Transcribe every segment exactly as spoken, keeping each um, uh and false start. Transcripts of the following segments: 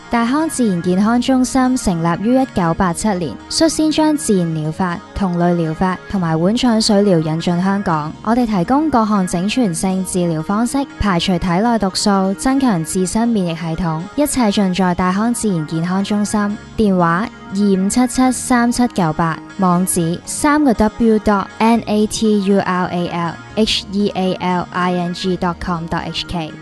大康自然健康中心成立於一九八七年，率先將自然療法、同類療法同埋碗腸水療引進香港。我哋提供各項整全性治療方式，排除體內毒素，增強自身免疫系統，一切盡在大康自然健康中心。電話二五七七三七九八，網址三個 W dot N A T U R A L H E A L I N G dot com dot H K。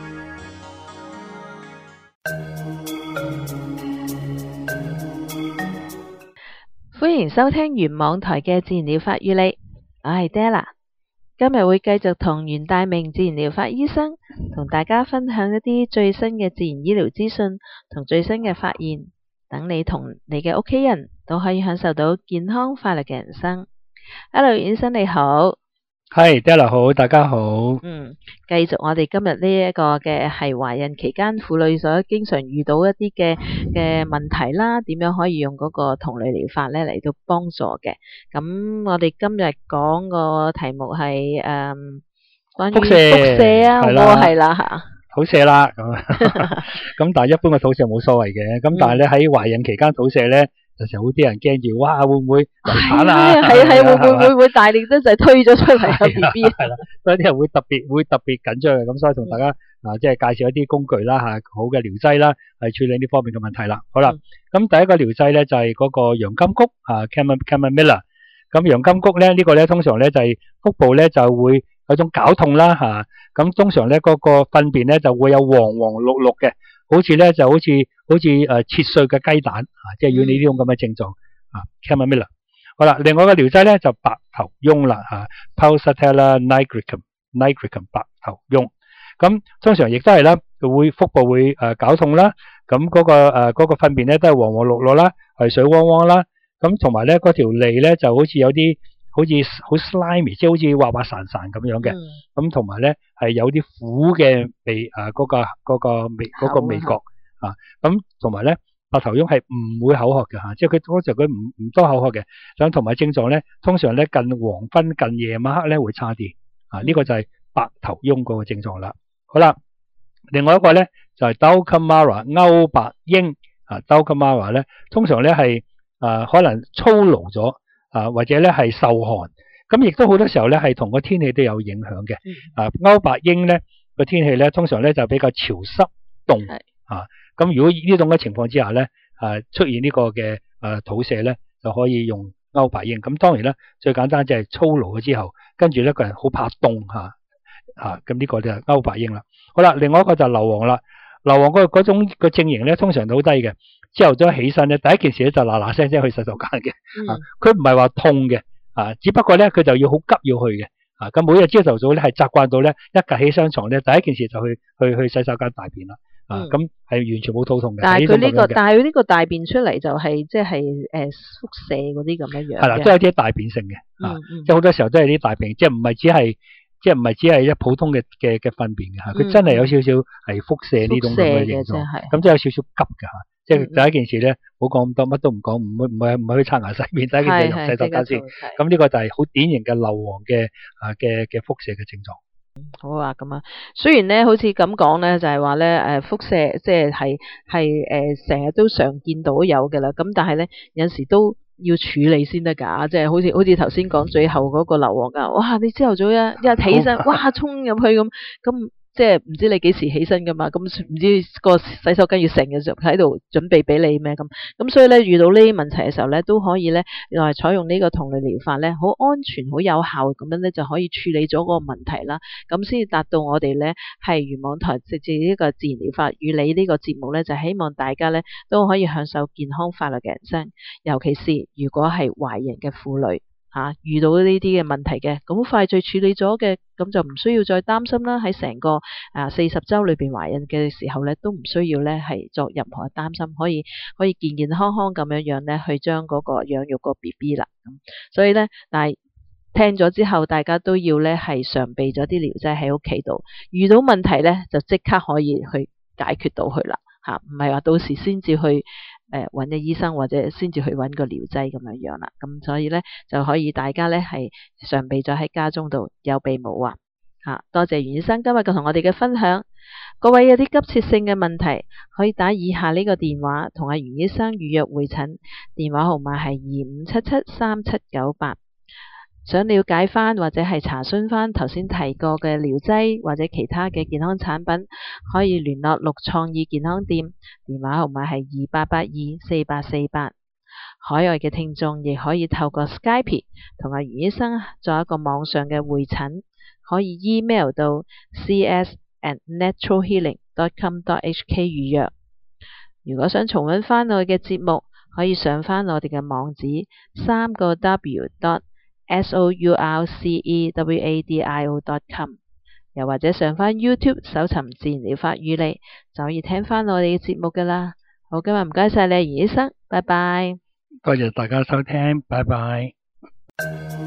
歡迎收聽原網台嘅自然療法與你，我係 Della， 今日會繼續同袁大明自然療法醫生同大家分享一啲最新嘅自然醫療資訊同最新嘅發現，等你同你嘅屋企人都可以享受到健康快樂嘅人生。Hello， 袁醫生你好。 係 Della 好，大家好。 嗯，繼續我哋今日呢一個嘅係懷孕期間婦女所經常遇到一啲嘅嘅問題啦，點樣可以用嗰個同類療法咧嚟到幫助嘅。咁我哋今日講個題目係誒、嗯、關於輻射啊，我係啦吓， 肚瀉啦咁，咁但係一般嘅肚瀉冇所謂嘅，咁但係咧喺懷孕期間肚瀉咧。有時候好啲人驚住，哇會唔會流產啊？ 係啊係，會唔會會唔會大力得就推咗出嚟個 B B？ 係啦，所以啲人會特別會特別緊張嘅，咁所以同大家啊即係介紹一啲工具啦吓，好嘅療劑啦，係處理呢方面嘅問題啦。好啦，咁第一個療劑咧就係嗰個洋甘菊啊 Chamomilla。咁洋甘菊咧呢個咧通常咧就係腹部咧就會有種絞痛啦吓，咁通常咧嗰個糞便咧就會有黃黃綠綠嘅。好似咧就好似好似誒切碎嘅雞蛋啊，即係要你呢種咁嘅症狀啊 Chamomilla。好啦，另外一個療劑咧就白頭翁啦吓 Pulsatilla nigricum nigricum 白頭翁。咁通常亦都係啦，會腹部會誒絞痛啦，咁嗰個誒嗰個糞便咧都係黃黃綠綠啦，係水汪汪啦。咁同埋咧嗰條脷咧就好似有啲好似好 slimy， 即係好似滑滑潺潺咁樣嘅。咁同埋咧係有啲苦嘅味誒，嗰個嗰個味嗰個味覺啊。咁同埋咧白頭翁係唔會口渴嘅吓，即係佢通常佢唔唔多口渴嘅。咁同埋症狀咧，通常咧近黃昏近夜晚黑咧會差啲啊。呢個就係白頭翁嗰個症狀啦。好啦，另外一個咧就係 Dulcamara 歐白英啊 Dulcamara 咧通常咧係誒可能粗勞咗啊，或者咧係受寒。咁亦都好多時候咧係同個天氣都有影響嘅。啊，歐白英咧個天氣咧通常咧就比較潮濕凍啊。咁如果呢種嘅情況之下咧，啊出現呢個嘅誒肚瀉咧，就可以用歐白英。咁當然啦，最簡單就係粗勞咗之後，跟住咧個人好怕凍吓啊。咁呢個就係歐白英啦。好啦，另外一個就係硫磺啦。硫磺嗰嗰種個症型咧，通常都好低嘅。朝頭早起身咧，第一件事咧就嗱嗱聲聲去洗手間嘅。啊，佢唔係話痛嘅。啊，只不過咧佢就要好急要去嘅。啊，咁每日朝頭早咧係習慣到咧一趌起雙床咧，第一件事就去去去洗手間大便啦。啊，咁係完全冇肚痛嘅。 但係佢呢個，但係佢呢個大便出嚟就係即係誒輻射嗰啲咁樣樣。係啦，都有啲大便性嘅。啊，即係好多時候都係啲大便，即係唔係只係即係唔係只係一普通嘅嘅嘅糞便嘅吓，佢真係有少少係輻射呢種咁嘅症狀。咁即係有少少急嘅吓。即係第一件事咧，唔好講咁多，乜都唔講，唔去唔去唔去刷牙洗面，第一件事用洗手間先。咁呢個就係好典型嘅硫磺嘅啊嘅嘅輻射嘅症狀。 好啊，咁啊，雖然咧好似咁講咧，就係話咧誒輻射即係係係誒成日都常見到有嘅啦，咁但係咧有陣時都要處理先得㗎，即係好似好似頭先講最後嗰個硫磺㗎，哇！你朝頭早一一起身，哇，衝入去咁咁。即係唔知你幾時起身噶嘛，咁唔知個洗手間要成日就喺度準備俾你咩咁，咁所以咧遇到呢啲問題嘅時候咧，都可以咧原來採用呢個同類療法咧，好安全、好有效咁樣咧就可以處理咗個問題啦，咁先至達到我哋咧係原網台直接呢個自然療法與你呢個節目咧，就希望大家咧都可以享受健康快樂嘅人生，尤其是如果係懷孕嘅婦女。吓、啊、遇到呢啲嘅問題嘅，咁快脆處理咗嘅，咁就唔需要再擔心啦。喺成個啊四十周裏邊懷孕嘅時候咧，都唔需要咧係作任何嘅擔心，可以可以健健康康咁樣樣咧去將嗰個養育個 B B 啦。咁所以咧，但係聽咗之後，大家都要咧係常備咗啲療劑喺屋企度，遇到問題咧就即刻可以去解決到佢啦。吓、啊，唔係話到時先至去。誒，揾個醫生或者先至去揾個療劑咁樣樣啦，咁所以咧就可以大家咧係常備咗喺家中度有備無患吓。多謝袁醫生今日同我哋嘅分享， 各位有啲急切性嘅問題，可以打以下呢個電話同阿袁醫生預約會診，電話號碼係二五七七三七九八。想了解翻或者係查詢翻頭先提過嘅療劑或者其他嘅健康產品，可以聯絡六創意健康店，電話號碼係二八八二四八四八。海外嘅聽眾亦可以透過 Skype 同阿袁醫生做一個網上嘅會診，可以 email 到 c s at natural healing dot com dot h k 預約。如果想重溫翻我嘅節目，可以上翻我哋嘅網址三個 w dot s o u r c e w a d i o dot com， 又或者上翻 YouTube 搜尋自然療法語利，就可以聽翻我哋嘅節目噶啦。好，今日唔該晒你，袁醫生，拜拜。 多謝大家收聽，拜拜。